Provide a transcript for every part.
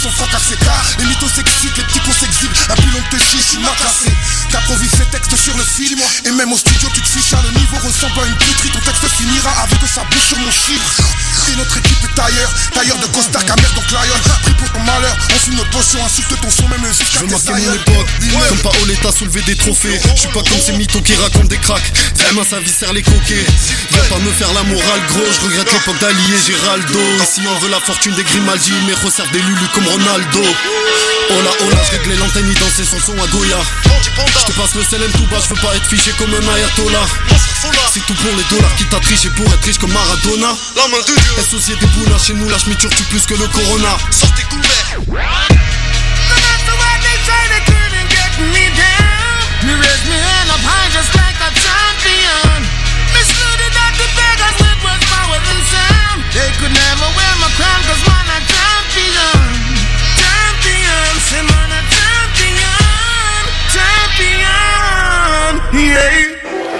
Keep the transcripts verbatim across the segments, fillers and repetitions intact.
sont fracassés. Les mythos s'excitent, les petits cons s'exhibent. La plus longue te chiche, il m'a cassé. T'improvises ces textes sur le film. Et même au studio tu te fiches à le niveau ressemble à une puterie. Ton texte finira avec sa bouche sur mon chiffre. Et notre équipe est tailleur, tailleur de costard, camère donc lion. Pris pour ton malheur, on fume notre potion, insulte ton son, même le jusqu'à tes Je veux marquer mon époque, comme Paoletta soulever des trophées. Je suis pas comme ces mythos qui racontent des cracks. Ta main sa vie serre les coquets. Viens pas me faire la morale gros, je regrette l'époque d'Ali et Géraldo. Ici on veut la fortune des Grimaldi, mais resserre des Lulu comme Ronaldo. Oh là oh là, je réglais l'antenne, il dansait son son à Goya. Je te passe le C L M tout bas, je veux pas être fiché comme un ayatollah. C'est tout pour les dollars qui t'a triché pour être riche comme Maradona. La main de Dieu. La société boula, chez nous la schmiture tue plus que le corona. Sortez couverts. They could never wear my crown cause man a champion. Champion, say man a champion. Champion, yeah.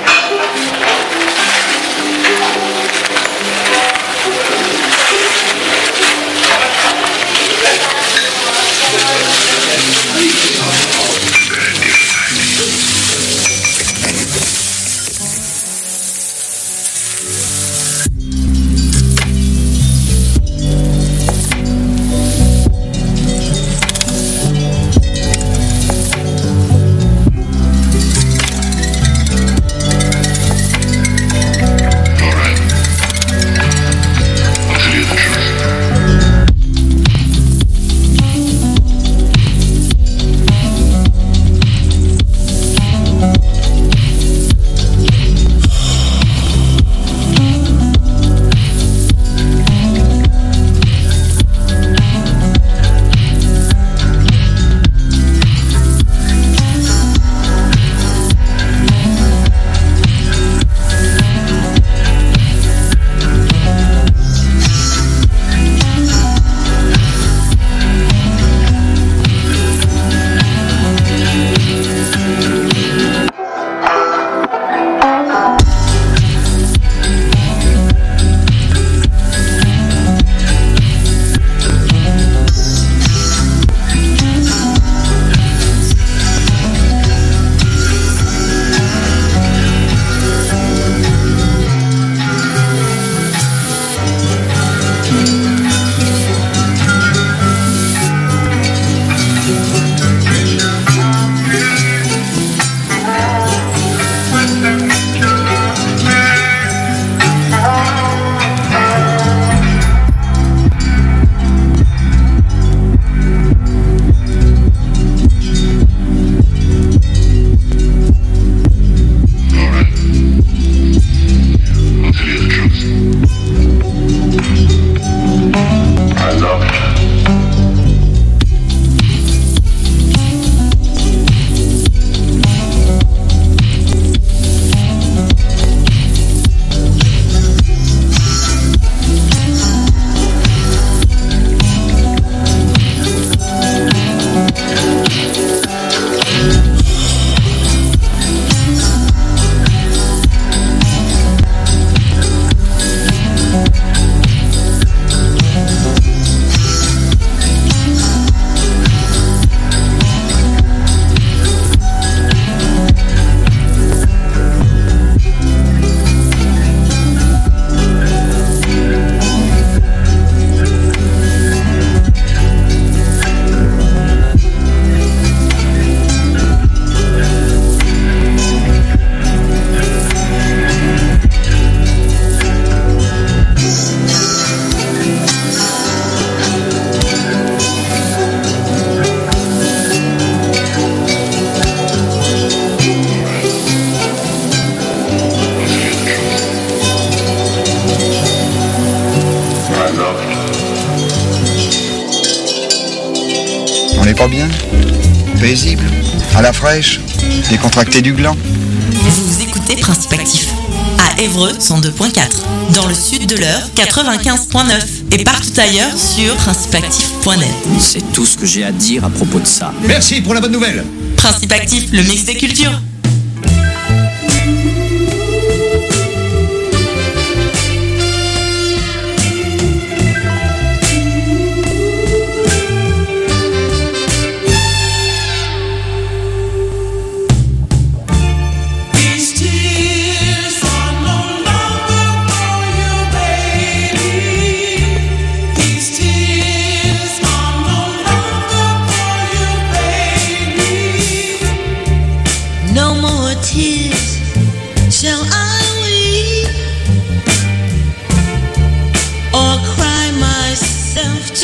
On n'est pas bien? Paisible? À la fraîche? Décontracté du gland? Vous écoutez Principe Actif à Évreux cent deux point quatre, dans le sud de l'Eure quatre-vingt-quinze point neuf et partout ailleurs sur principe actif point net. C'est tout ce que j'ai à dire à propos de ça. Merci pour la bonne nouvelle. Principe Actif, le mix des cultures.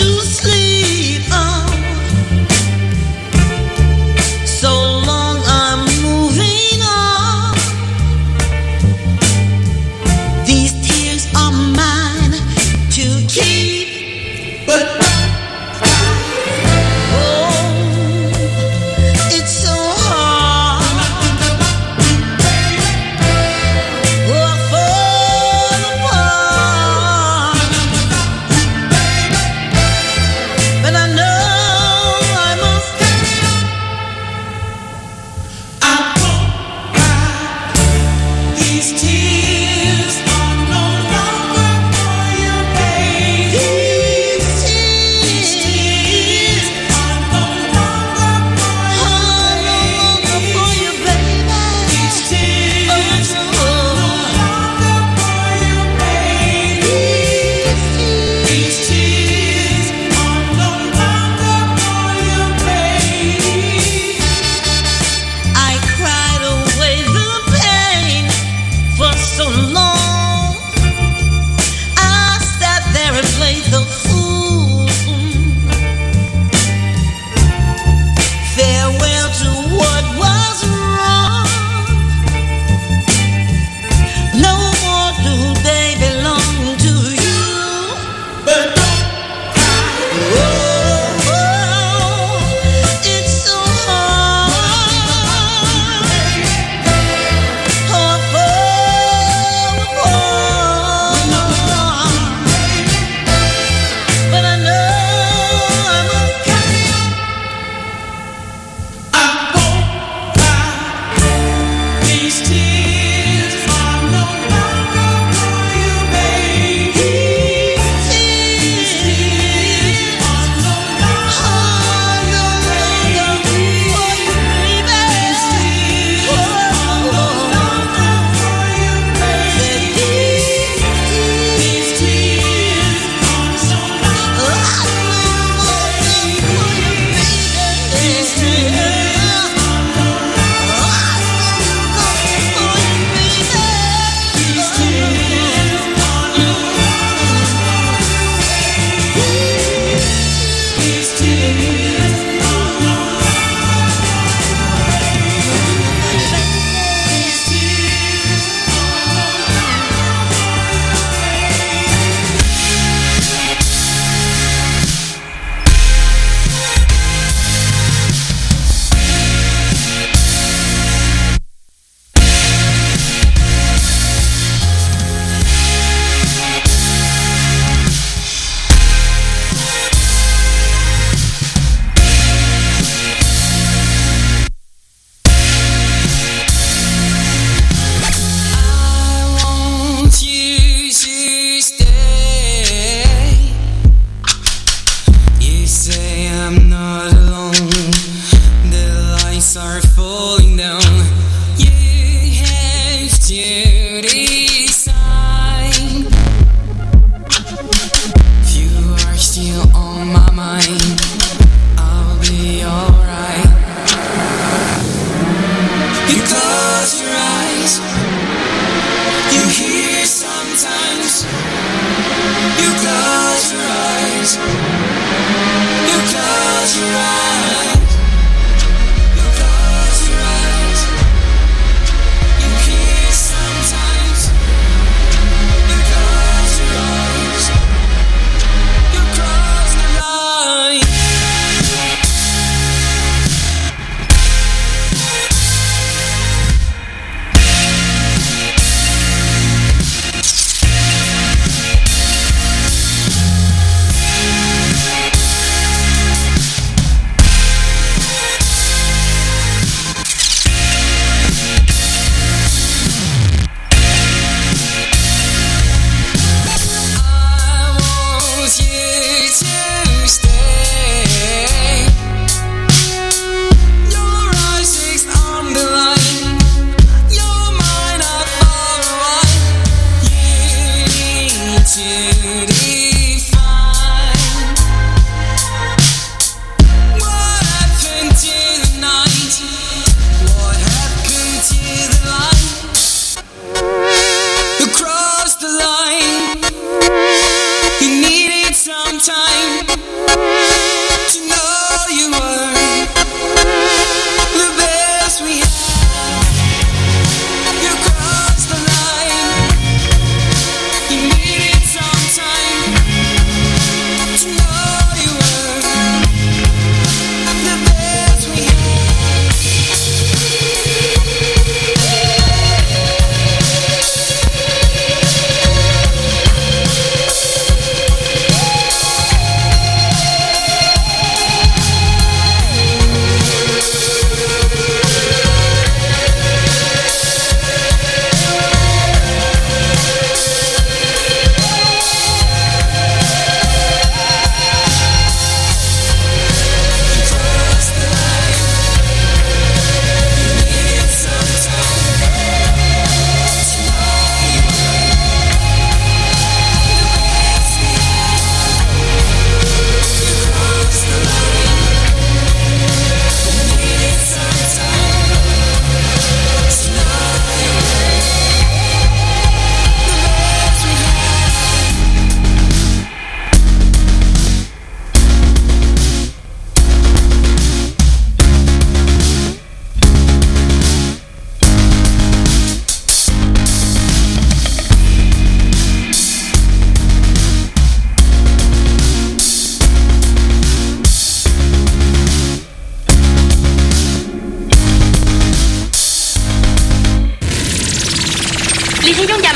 close your eyes.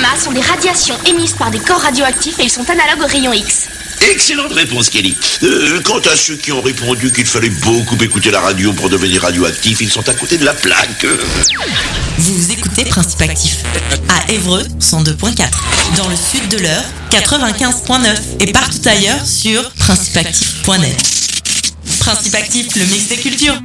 gamma sont des radiations émises par des corps radioactifs et ils sont analogues aux rayons X. Excellente réponse, Kelly. Euh, quant à ceux qui ont répondu qu'il fallait beaucoup écouter la radio pour devenir radioactif, ils sont à côté de la plaque. Vous écoutez Principe Actif à Évreux cent deux point quatre, dans le sud de l'Eure quatre-vingt-quinze point neuf et partout ailleurs sur principe actif point net. Principe Actif, le mix des cultures.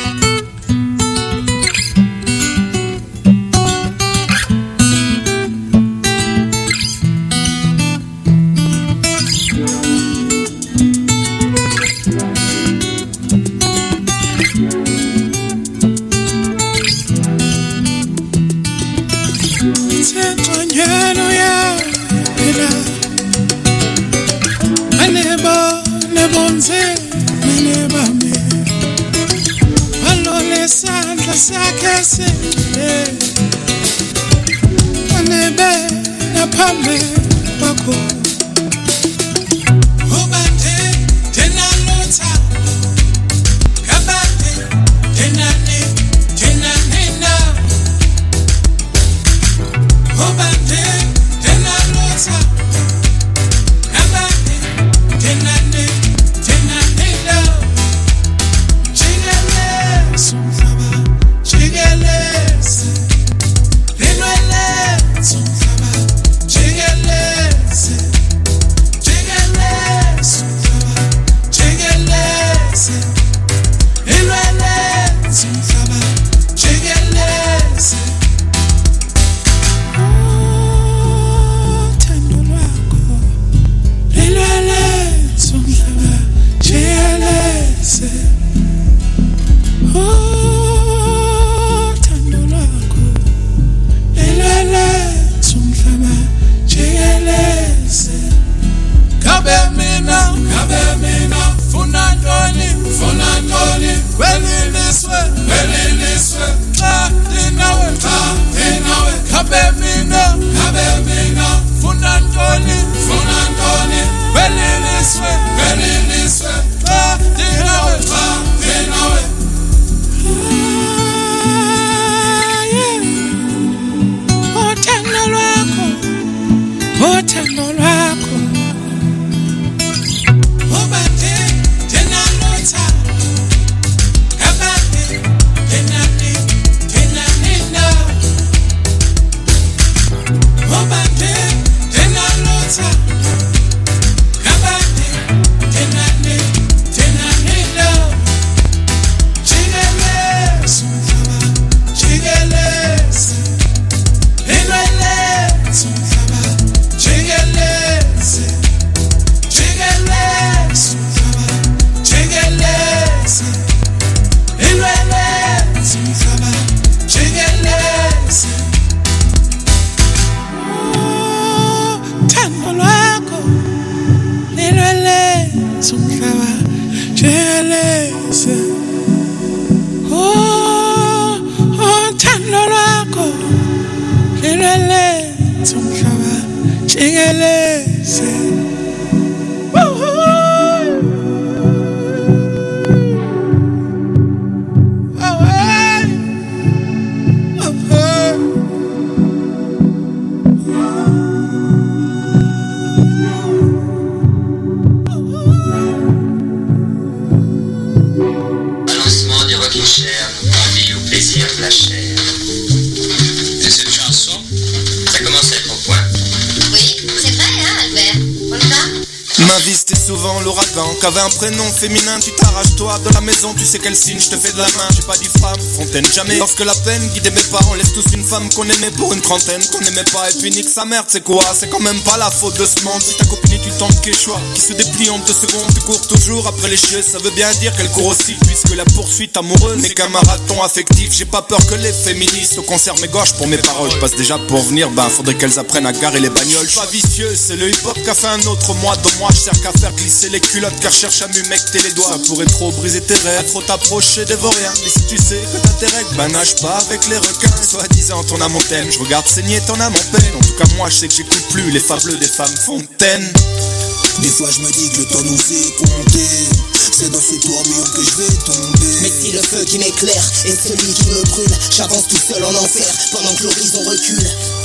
Qu'avait un prénom féminin, tu t'arraches toi de la maison, tu sais quel signe je te fais de la main. J'ai pas dit femme, fontaine, jamais. Lorsque la peine guidait mes parents, laisse tous une femme qu'on aimait pour une trentaine, qu'on aimait pas, et puis nique sa merde, c'est quoi? C'est quand même pas la faute de ce monde. Si ta copine est du temps de Quechua, qui se déplie en deux secondes, tu cours toujours après les chieux, ça veut bien dire qu'elle court aussi, puisque la poursuite amoureuse n'est qu'un marathon affectif. J'ai pas peur que les féministes au concert m'égorgent pour mes paroles. Je passe déjà pour venir, ben faudrait qu'elles apprennent à garer les bagnoles. Pas vicieux, c'est le hip-hop qu'a fait un autre moi. De moi, je sers qu'à faire glisser les culottes, car cherche à m'humecter les doigts. Ça pourrait trop briser tes rêves, trop t'approcher des vauriens. Mais si tu sais que t'as tes règles, ben nage pas avec les requins. Soi-disant ton âme en thème, je regarde saigner ton âme en peine. En tout cas moi je sais que j'écoute plus les fables des femmes fontaines. Des fois je me dis que le temps nous est compté, c'est dans ce tourbillon que je vais tomber. Mais si le feu qui m'éclaire est celui qui me brûle, j'avance tout seul en enfer pendant que l'horizon recule.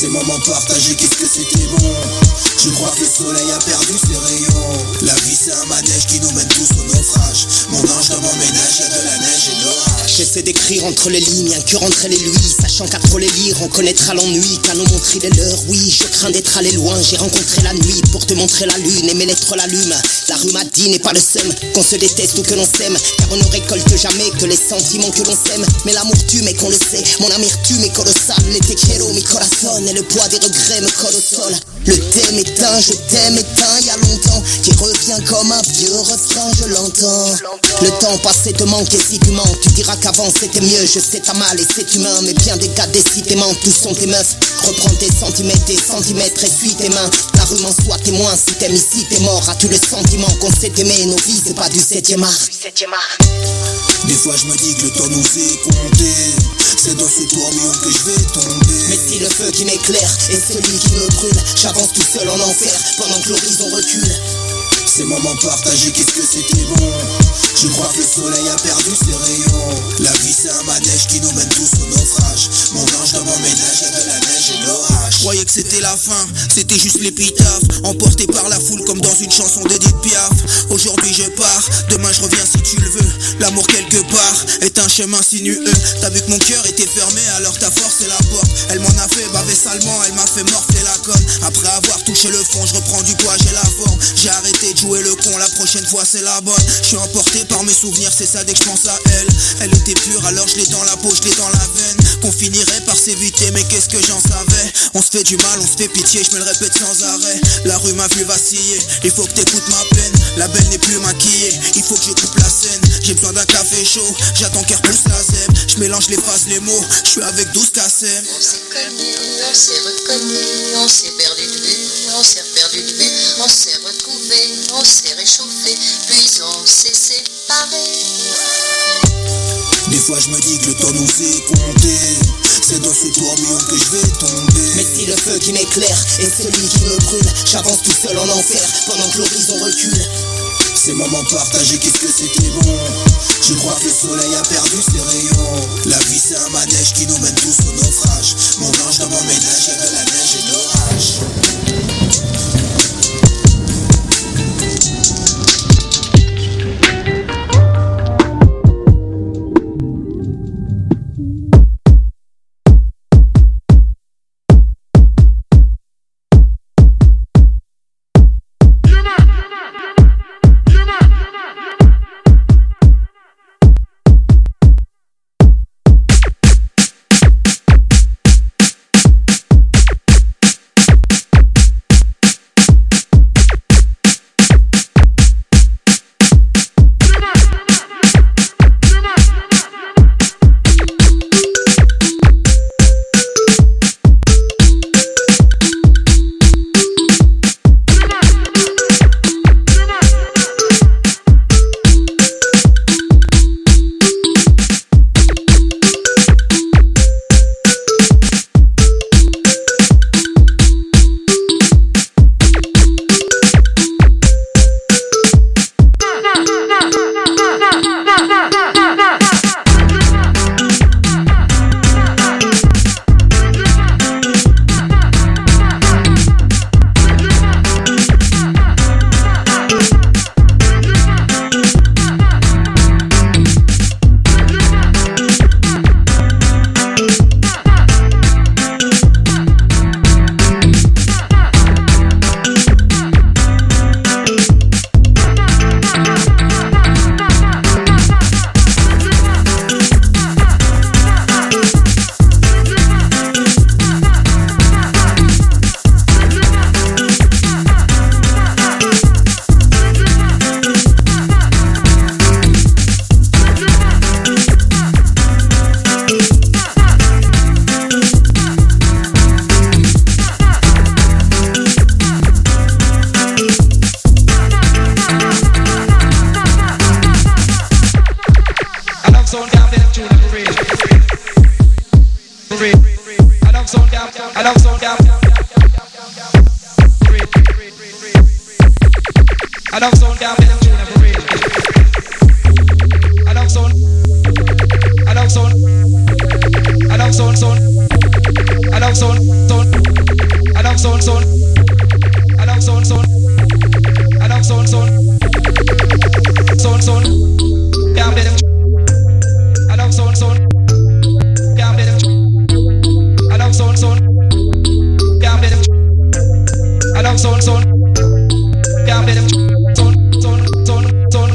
Ces moments partagés, qu'est-ce que c'était bon. Je crois que le soleil a perdu ses rayons. La vie c'est un manège qui nous mène tous au naufrage. Mon ange dans mon ménage, y'a de la neige et de l'orage. J'essaie d'écrire entre les lignes, un cœur entre les lui. Sachant qu'à trop les lire, on connaîtra l'ennui. Qu'à nous montrer les leurs, oui, je crains d'être allé loin. J'ai rencontré la nuit pour te montrer la lune et mes lettres l'allument. La rue m'a dit n'est pas le seum, qu'on se déteste ou que l'on s'aime. Car on ne récolte jamais que les sentiments que l'on sème. Mais l'amour tue, mais qu'on le sait, mon amertume est colossale. Les te quiero, mi corazón, et le poids des regrets me colle au sol. Le thème est un, je t'aime est un, y'a longtemps, qui revient comme un vieux refrain, je l'entends. Le temps passé te manque et si tu mens, tu diras qu'avant c'était mieux, je sais t'as mal et c'est humain. Mais bien des gars décidément, tous sont tes meufs. Reprends tes centimètres, tes centimètres, essuie tes mains. La rue m'en soit témoin, si t'aimes ici t'es mort. As-tu le sentiment qu'on s'est aimé, nos vies c'est pas du septième art. Des fois je me dis que le temps nous est compté. C'est dans ce tourbillon que je vais tomber. Mais si le feu qui m'éclaire est celui qui me brûle, j'avance tout seul en enfer pendant que l'horizon recule. Ces moments partagés, qu'est-ce que c'était bon. Je crois que le soleil a perdu ses rayons. La vie c'est un manège qui nous mène tous au naufrage. Mon ange dans mon ménage, y'a de la neige et de l'orage. Je croyais que c'était la fin, c'était juste l'épitaphe. Emporté par la foule comme dans une chanson d'Edith Piaf. Aujourd'hui je pars, demain je reviens si tu le veux. L'amour quelque part est un chemin sinueux. T'as vu que mon cœur était fermé, alors ta force est la porte. Elle m'en a fait baver salement, elle m'a fait morfler la conne. Après avoir touché le fond, je reprends du poids, j'ai la forme. J'ai arrêté de jouer le con, la prochaine fois c'est la bonne. Je suis emporté par mes souvenirs, c'est ça dès que je pense à elle. Elle était pure, alors je l'ai dans la peau, je l'ai dans la veine. Qu'on finirait par s'éviter, mais qu'est-ce que j'en savais. On se fait du mal, on se fait pitié, je me le répète sans arrêt. La rue m'a vu vaciller, il faut que t'écoutes ma peine. La belle n'est plus maquillée, il faut que je coupe la scène. J'ai besoin d'un café chaud, j'attends qu'elle repousse la zèbre. Je mélange les phrases, les mots, je suis avec douze cassettes. On s'est connu, on s'est reconnu, on s'est perdu de vue, on s'est perdu de vue, on s'est retrouvé, on s'est réchauffé, puis on s'est séparé. Des fois je me dis que le temps nous est compté. C'est dans ce tourbillon que je vais tomber. Mais si le feu qui m'éclaire est celui qui me brûle, j'avance tout seul en enfer pendant que l'horizon recule. Ces moments partagés, qu'est-ce que c'était bon. Je crois que le soleil a perdu ses rayons. La vie c'est un manège qui nous mène tous au naufrage. Mon ange dans mon ménage, y'a de la neige et de l'orage. sound sound. Can't beat them. I love sound sound. Can't beat them. I love sound sound. Can't beat them. I love sound sound. Can't beat them. Sound sound sound sound.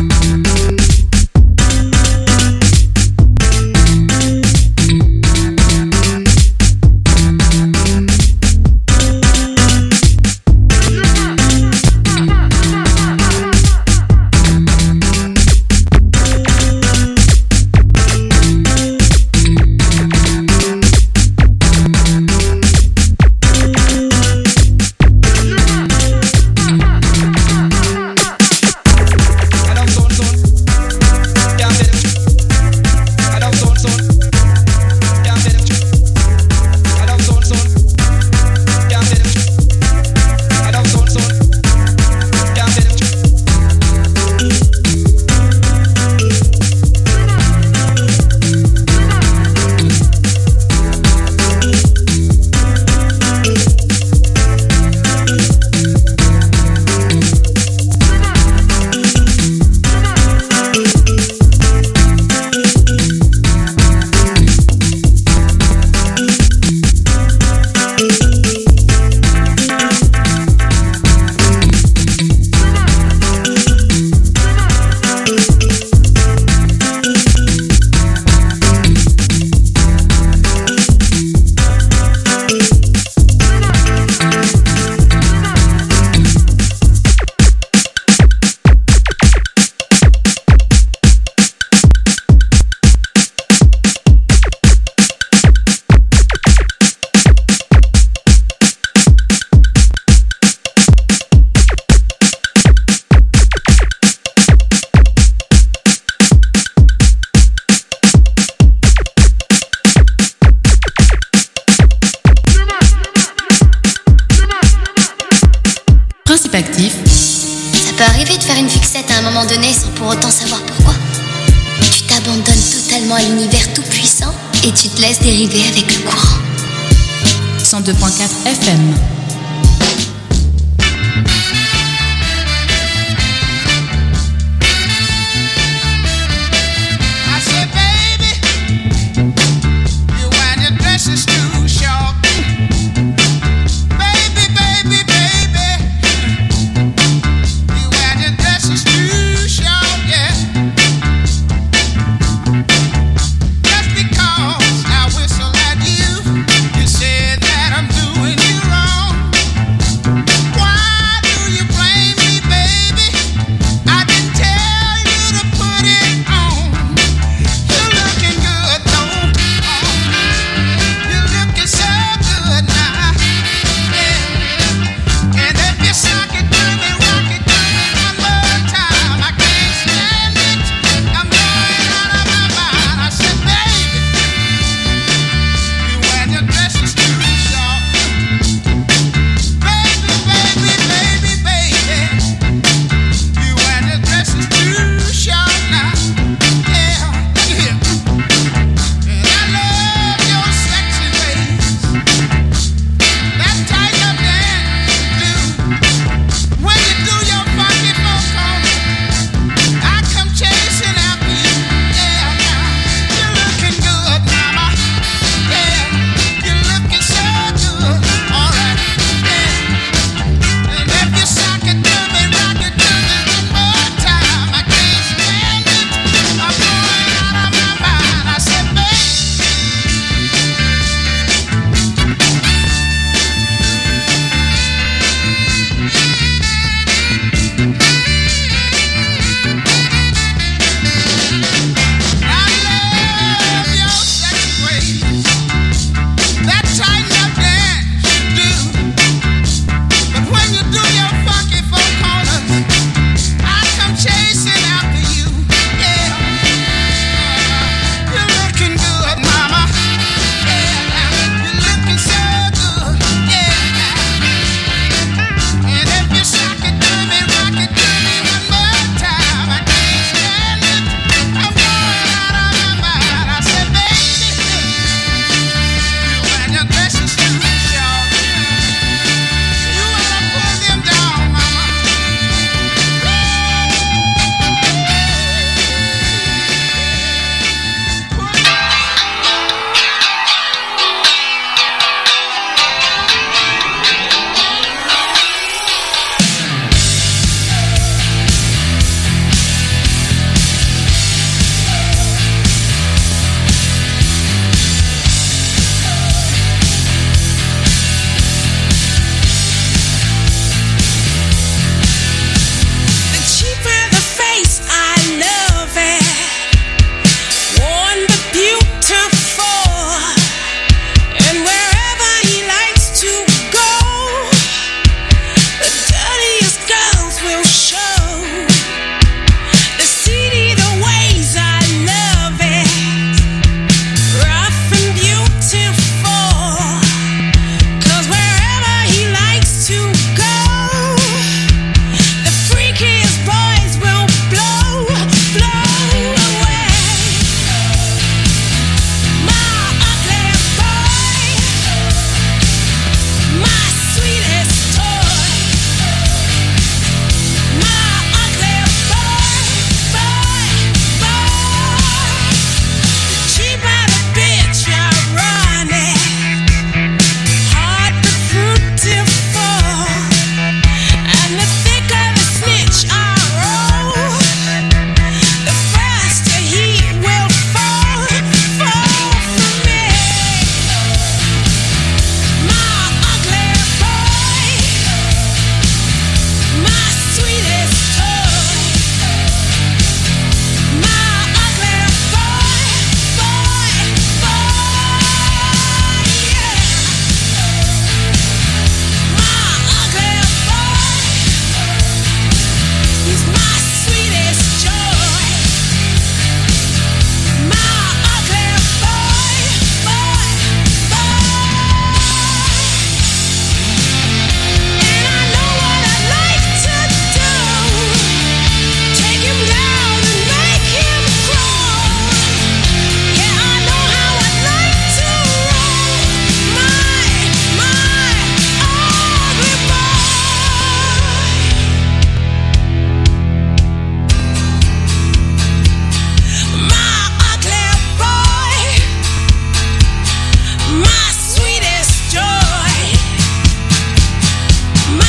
Actif. Ça peut arriver de faire une fixette à un moment donné sans pour autant savoir pourquoi. Tu t'abandonnes totalement à l'univers tout puissant et tu te laisses dériver avec le courant. cent deux point quatre F M.